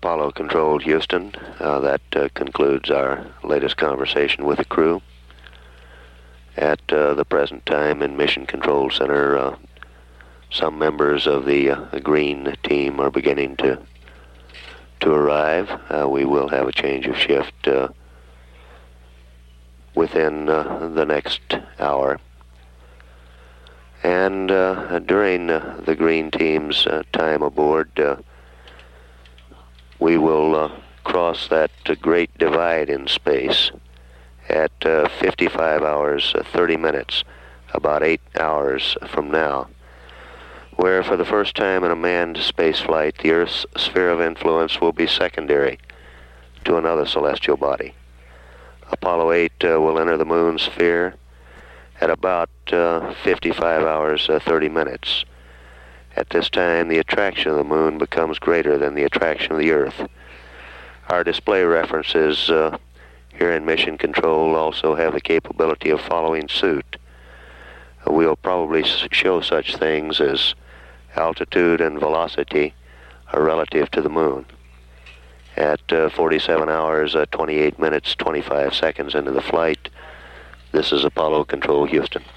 Apollo Control Houston. That concludes our latest conversation with the crew. At the present time in Mission Control Center, some members of the green team are beginning to arrive. We will have a change of shift within the next hour. And during the green team's time aboard, we will cross that great divide in space at 55 hours 30 minutes, about 8 hours from now, where for the first time in a manned space flight, the Earth's sphere of influence will be secondary to another celestial body. Apollo 8 will enter the moon's sphere at about 55 hours 30 minutes. At this time, the attraction of the moon becomes greater than the attraction of the Earth. Our display references here in Mission Control also have the capability of following suit. We'll probably show such things as altitude and velocity are relative to the moon. At 47 hours, 28 minutes, 25 seconds into the flight, this is Apollo Control Houston.